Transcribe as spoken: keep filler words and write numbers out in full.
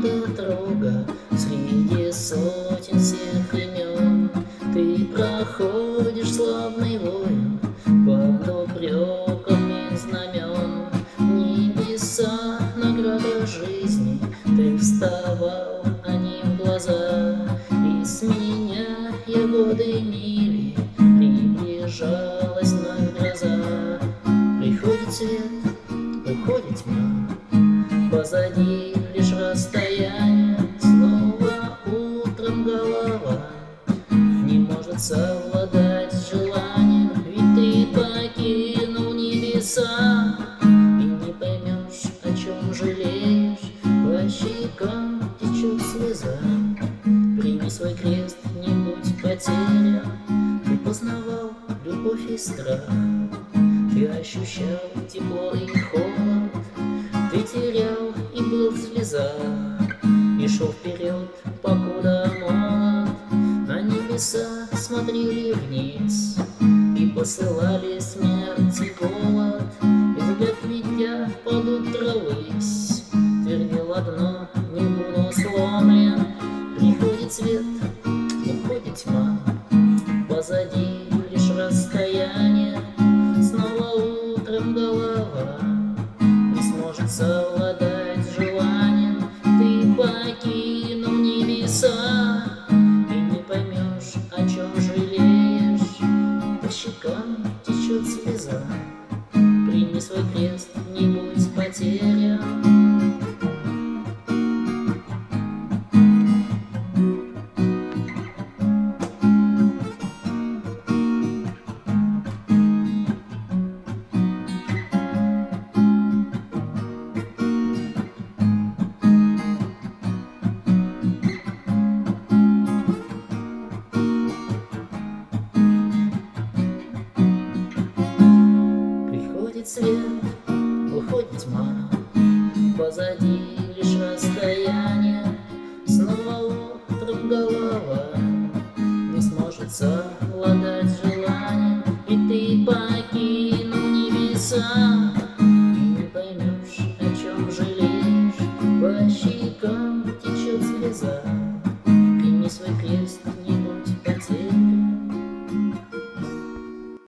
дорога среди сотен всех имен. Ты проходишь славный воин под упреками знамен. Небеса, награда жизни, ты вставал, они в глаза, и сменяя годы мили, приближалась на гроза. Приходит свет, уходит тьма, позади лишь расстояние. Снова утром голова не может совладать с желанием. Ведь ты покинул небеса, и не поймешь, о чем жалеешь. По щекам течет слеза, прими свой крест, не будь потерян. Ты познавал любовь и страх, ты ощущал тепло и холод, ты терял и был в слезах, и шел вперед, покуда молод. А небеса смотрели вниз и посылали смерть и голод. И взгляд, видя под утро высь, твердил одно: не буду сломлен. Приходит свет, уходит тьма, позади лишь расстояние. Снова утром голова не сможет совладать с желанием. Ты покинул небеса, и не поймешь, о чем жалеешь. По щекам течет слеза, прими свой крест, не будь потерян. Свет, уходит тьма, позади лишь расстояние. Снова утром голова не сможет совладать.